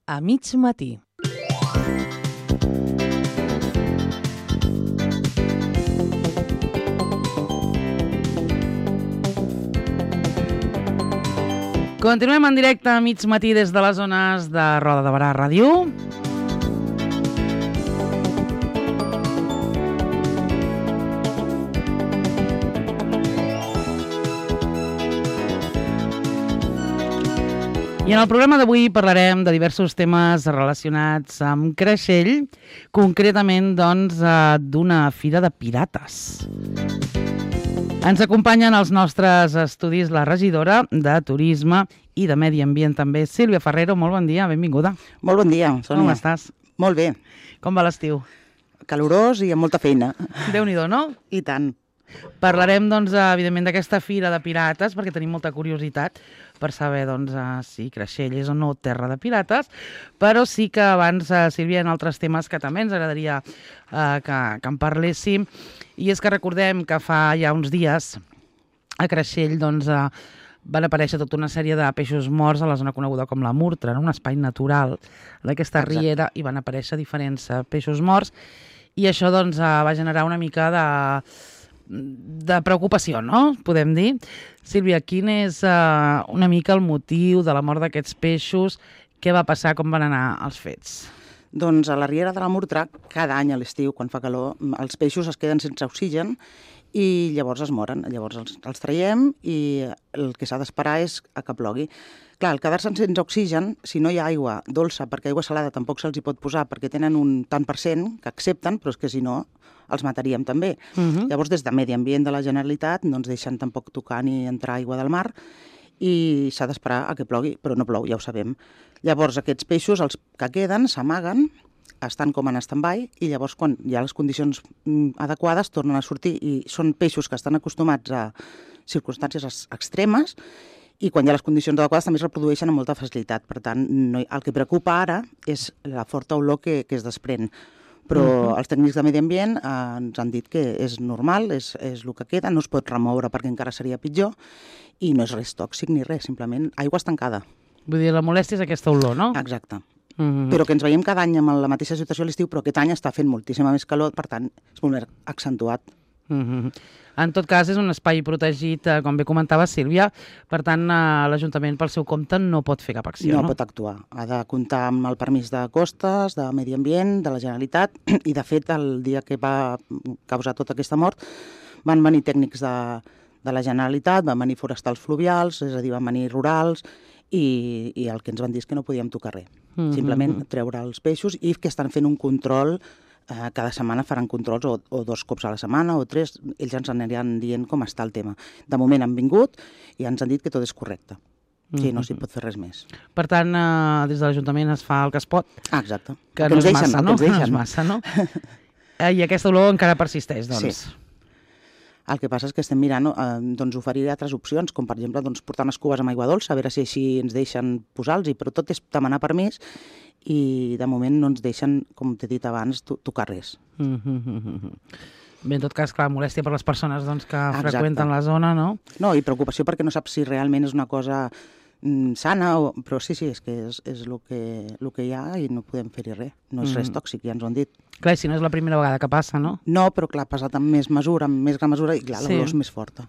a mig matí. Continuem en directe a mig matí des de les zones de Roda de Berà Ràdio. I en el programa d'avui parlarem de diversos temes relacionats amb Creixell, concretament doncs, d'una fira de pirates. Ens acompanyen als nostres estudis la regidora de Turisme i de Medi Ambient també, Sílvia Ferrero. Molt bon dia, benvinguda. Molt bon dia, Sònia. Com estàs? Molt bé. Com va l'estiu? Calorós i amb molta feina. Déu-n'hi-do, no? I tant. Parlarem, doncs, evidentment, d'aquesta fira de pirates, perquè tenim molta curiositat per saber, doncs, si Creixell és o no terra de pirates, però sí que abans, Sílvia, en altres temes que també ens agradaria que en parléssim, i és que recordem que fa ja uns dies a Creixell, doncs, van aparèixer tota una sèrie de peixos morts a la zona coneguda com la Murtra, en un espai natural d'aquesta riera, i van aparèixer diferents peixos morts, i això, doncs, va generar una mica de preocupació, no? Podem dir. Sílvia, quin és una mica el motiu de la mort d'aquests peixos? Què va passar? Com van anar els fets? Doncs a la riera de la Murtra, cada any a l'estiu, quan fa calor, els peixos es queden sense oxigen i llavors es moren. Llavors els traiem i el que s'ha d'esperar és que plogui. Clar, al quedar-se sense oxigen, si no hi ha aigua dolça, perquè aigua salada tampoc se'ls hi pot posar, perquè tenen un tant per cent que accepten, però és que si no els mataríem també. Llavors, des de Medi Ambient de la Generalitat no ens deixen tampoc tocar ni entrar aigua del mar i s'ha d'esperar a que plogui, però no plou, ja ho sabem. Llavors, aquests peixos, els que queden, s'amaguen, estan com en stand-by i llavors, quan hi ha les condicions adequades, tornen a sortir i són peixos que estan acostumats a circumstàncies extremes i quan hi ha les condicions adequades també es reprodueixen amb molta facilitat. Per tant, el que preocupa ara és la forta olor que es desprèn. Però els tècnics de Medi Ambient ens han dit que és normal, és el que queda, no es pot remoure perquè encara seria pitjor i no és res tòxic ni res, simplement aigua estancada. Vull dir, la molèstia és aquesta olor, no? Exacte. Però que ens veiem cada any amb la mateixa situació a l'estiu, però aquest any està fent moltíssima més calor, per tant, és molt més accentuat. En tot cas, és un espai protegit, com bé comentava Sílvia, per tant, l'Ajuntament pel seu compte no pot fer cap acció, no? No pot actuar. Ha de comptar amb el permís de costes, de Medi Ambient, de la Generalitat, i de fet, el dia que va causar tota aquesta mort, van venir tècnics de la Generalitat, van venir forestals fluvials, és a dir, van venir rurals, i el que ens van dir és que no podíem tocar res. Simplement treure els peixos i que estan fent un control. Cada setmana faran controls o 2 cops a la setmana o 3, ells ens aniran dient com està el tema. De moment han vingut i ens han dit que tot és correcte, que no s'hi pot fer res més. Per tant, des de l'Ajuntament es fa el que es pot. Exacte. Que no és massa, no? No és massa, no? I aquesta olor encara persisteix, doncs. Sí. El que passa és que estem mirant oferir altres opcions, com per exemple portar unes cubes amb aigua dolça, a veure si així ens deixen posar-los, però tot és demanar permís i de moment no ens deixen, com t'he dit abans, tocar res. Bé, en tot cas, clar, molèstia per les persones que freqüenten la zona, no? No, i preocupació perquè no saps si realment és una cosa sana, però sí, és que és el que hi ha i no podem fer-hi res. No és res tòxic, ja ens ho han dit. Clar, si no és la primera vegada que passa, no? No, però clar, ha passat amb més mesura, i clar, l'olor és més forta.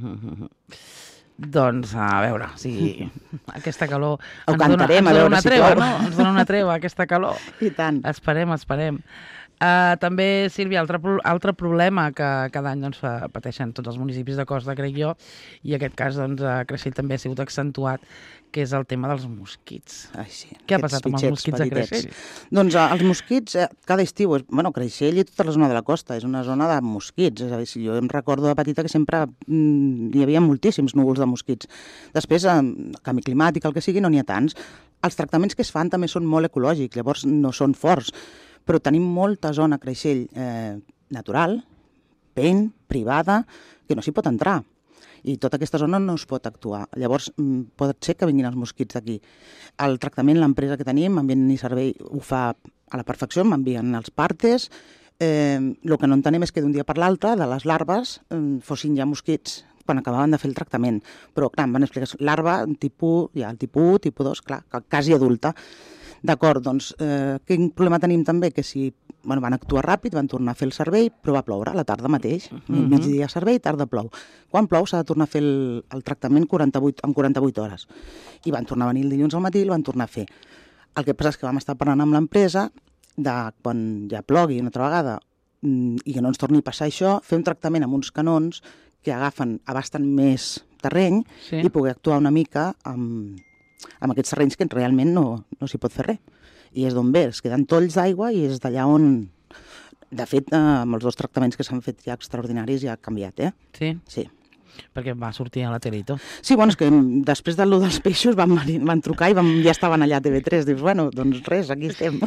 Doncs, a veure, si aquesta calor... Ho cantarem, a veure si plou. Ens dona una treva, aquesta calor. I tant. Esperem. També, Sílvia, altre problema que cada any pateixen tots els municipis de costa, crec jo, i en aquest cas a Creixell també ha sigut accentuat, que és el tema dels mosquits. Ai, sí. Què ha passat amb els mosquits a Creixell? Doncs els mosquits, cada estiu, Creixell i tota la zona de la costa és una zona de mosquits. És a dir, si jo em recordo de petita que sempre hi havia moltíssims núvols de mosquits. Després, canvi climàtic, el que sigui, no n'hi ha tants. Els tractaments que es fan també són molt ecològics, llavors no són forts. Però tenim molta zona a Creixell natural, privada, que no s'hi pot entrar. I tota aquesta zona no es pot actuar. Llavors, pot ser que vinguin els mosquits d'aquí. El tractament, l'empresa que tenim, Ambient i Servei, ho fa a la perfecció, m'envien els partes. El que no entenem és que d'un dia per l'altre, de les larves, fossin ja mosquits quan acabaven de fer el tractament. Però, clar, em van explicar, larva, tipus 1, tipus 2, clar, quasi adulta. D'acord, doncs, quin problema tenim també? Que si van actuar ràpid, van tornar a fer el servei, però va ploure a la tarda mateix. Migdia servei, tarda plou. Quan plou s'ha de tornar a fer el tractament en 48 hores. I van tornar a venir el dilluns al matí i el van tornar a fer. El que passa és que vam estar parlant amb l'empresa de quan ja plogui una altra vegada i que no ens torni a passar això, fer un tractament amb uns canons que abasten més terreny i poder actuar una mica amb aquests terrenys que realment no s'hi pot fer res. I és d'on ve, es queden tolls d'aigua i és d'allà on... De fet, amb els 2 tractaments que s'han fet ja extraordinaris ja ha canviat, eh? Sí? Sí. Perquè va sortir a la tele i tot. Sí, bueno, és que després del dels peixos van trucar i ja estaven allà a TV3. Dius, bueno, doncs res, aquí estem.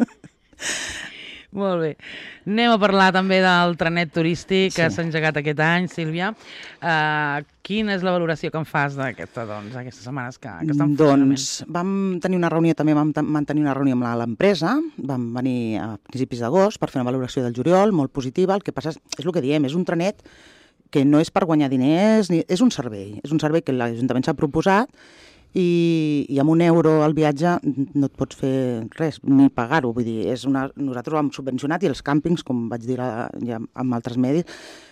Molt bé. Anem a parlar també del trenet turístic que s'ha engegat aquest any, Sílvia. Quina és la valoració que en fas d'aquestes setmanes que estan funcionament? Doncs vam tenir una reunió, també vam mantenir una reunió amb l'empresa, vam venir a principis d'agost per fer una valoració del juliol, molt positiva. El que passa és el que diem, és un trenet que no és per guanyar diners, és un servei que l'Ajuntament s'ha proposat i amb €1 al viatge no et pots fer res, ni pagar-ho. Vull dir, nosaltres ho hem subvencionat i els càmpings, com vaig dir ja amb altres medis,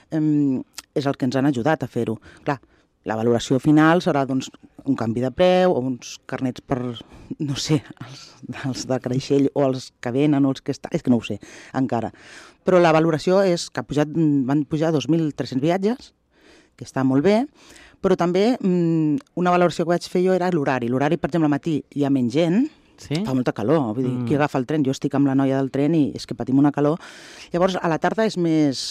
és el que ens han ajudat a fer-ho. Clar, la valoració final serà doncs, un canvi de preu o uns carnets per, no sé, els de Creixell o els que venen o els que estan, és que no ho sé encara. Però la valoració és que van pujar 2.300 viatges, que està molt bé, però també una valoració que vaig fer jo era l'horari. L'horari, per exemple, al matí hi ha menys gent, fa molta calor, vull dir, qui agafa el tren? Jo estic amb la noia del tren i és que patim una calor. Llavors, a la tarda hi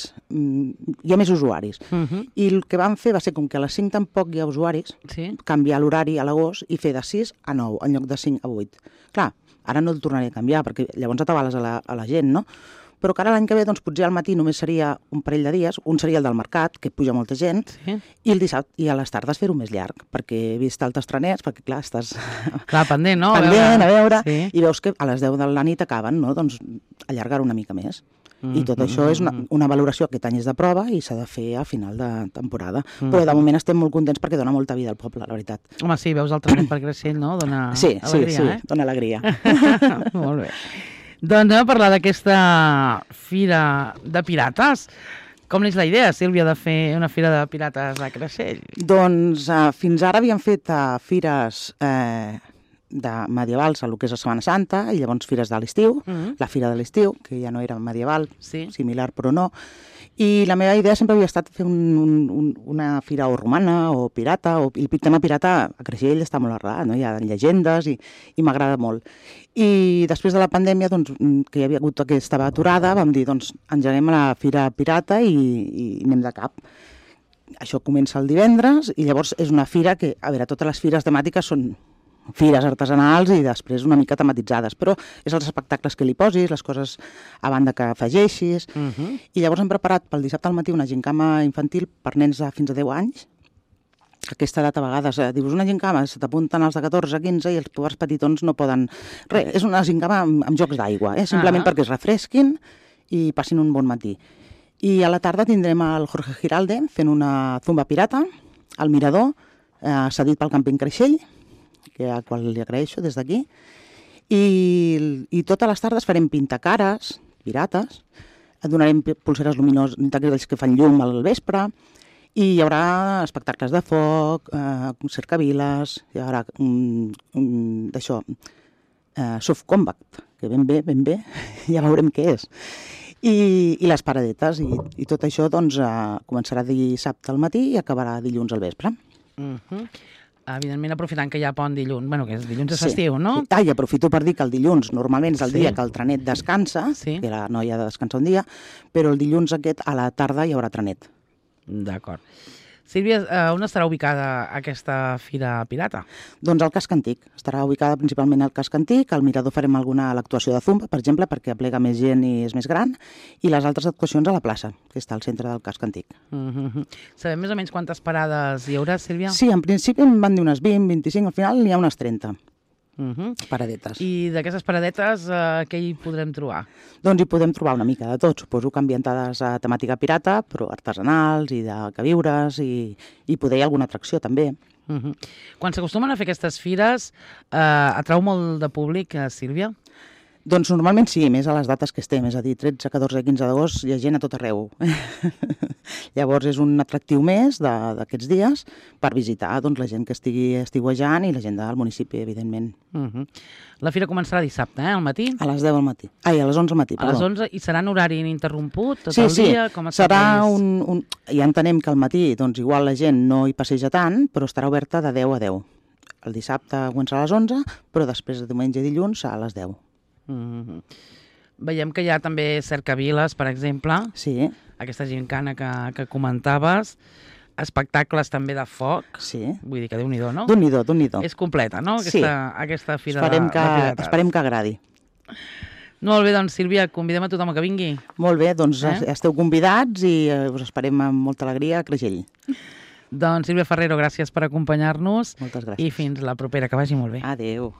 ha més usuaris. I el que vam fer va ser, com que a les 5 tampoc hi ha usuaris, canviar l'horari a l'agost i fer de 6 a 9, en lloc de 5 a 8. Clar, ara no el tornaré a canviar, perquè llavors atabales a la gent, no? Però que ara l'any que ve, doncs, potser al matí només seria un parell de dies, un seria el del mercat, que puja molta gent, i el dissabte i a les tardes fer-ho més llarg, perquè he vist altres trenets, perquè clar, estàs... Clar, pendent, no? Pendent, a veure, i veus que a les 10 de la nit acaben, no? Doncs allargar una mica més. I tot això és una valoració que aquest any és de prova i s'ha de fer a final de temporada. Però de moment estem molt contents perquè dona molta vida al poble, la veritat. Home, sí, veus el trenet per Creixell, no? Dona alegria, dona alegria. Molt bé. Doncs anem a parlar d'aquesta fira de pirates. Com és la idea, Sílvia, de fer una fira de pirates a Creixell? Doncs fins ara havíem fet fires medievals a lo que és la Setmana Santa i llavors fires de l'estiu, la fira de l'estiu, que ja no era medieval, similar però no. I la meva idea sempre havia estat fer una fira o romana o pirata, i el tema pirata a Creixell està molt arrelat, no? Hi ha llegendes i m'agrada molt. I després de la pandèmia, doncs, que hi havia hagut aquesta aturada, vam dir, doncs, engeguem la fira pirata i anem de cap. Això comença el divendres i llavors és una fira que, a veure, totes les fires temàtiques són fires artesanals i després una mica tematitzades, però és els espectacles que li posis, les coses a banda que afegeixis, i llavors hem preparat pel dissabte al matí una gincama infantil per nens de fins a 10 anys. Aquesta edat a vegades, dius una gincama, se t'apunten els de 14 a 15 i els pobres petitons no poden... Res, és una gincama amb jocs d'aigua, simplement perquè es refresquin i passin un bon matí. I a la tarda tindrem el Jorge Giralde fent una zumba pirata al mirador, cedit pel Càmping Creixell, a qual li agraeixo des d'aquí, i totes les tardes farem pintacares, pirates, donarem pulseres luminoses d'aquells que fan llum al vespre, i hi haurà espectacles de foc, cercaviles, hi haurà d'això, soft combat, que ben bé, ja veurem què és, i les paradetes, i tot això doncs començarà dissabte al matí i acabarà dilluns al vespre. Evidentment, aprofitant que hi ha pont dilluns, que és dilluns és festiu, no? I aprofito per dir que el dilluns normalment és el dia que el trenet descansa, que la noia ha de descansar un dia, però el dilluns aquest a la tarda hi haurà trenet. D'acord. Sílvia, on estarà ubicada aquesta fira pirata? Doncs al Casc Antic. Estarà ubicada principalment al Casc Antic. Al mirador farem alguna actuació de zumba, per exemple, perquè aplega més gent i és més gran, i les altres actuacions a la plaça, que està al centre del Casc Antic. Sabem més o menys quantes parades hi haurà, Sílvia? Sí, en principi em van dir unes 20, 25, al final n'hi ha unes 30. paradetes. I d'aquestes paradetes, què hi podrem trobar? Doncs hi podem trobar una mica de tot, suposo que ambientades a temàtica pirata, però artesanals i de queviures i poder hi ha alguna atracció també. Quan s'acostumen a fer aquestes fires, atrau molt de públic, Sílvia? Doncs normalment sí, més a les dates que estem, és a dir, 13, 14, 15 d'agost hi ha gent a tot arreu. Llavors és un atractiu més d'aquests dies per visitar la gent que estigui estiuejant i la gent del municipi, evidentment. La fira començarà dissabte, al matí? A les 10 del matí. Ai, a les 11 del matí, perdó. A les 11, i serà en horari ininterromput tot el dia? Com serà ja entenem que al matí igual la gent no hi passeja tant, però estarà oberta de 10 a 10. El dissabte començarà a les 11, però després de diumenge i dilluns a les 10. Veiem que hi ha també cercaviles, per exemple. Sí. Aquesta gincana que comentaves. Espectacles també de foc. Sí. Vull dir que Déu-n'hi-do, no? Déu-n'hi-do. És completa, no? Aquesta fira de pirates. Esperem que agradi. Molt bé, doncs, Sílvia, convidem a tothom que vingui. Molt bé, doncs esteu convidats i us esperem amb molta alegria a Creixell. Doncs, Sílvia Ferrero, gràcies per acompanyar-nos. Moltes gràcies. I fins la propera, que vagi molt bé. Adéu.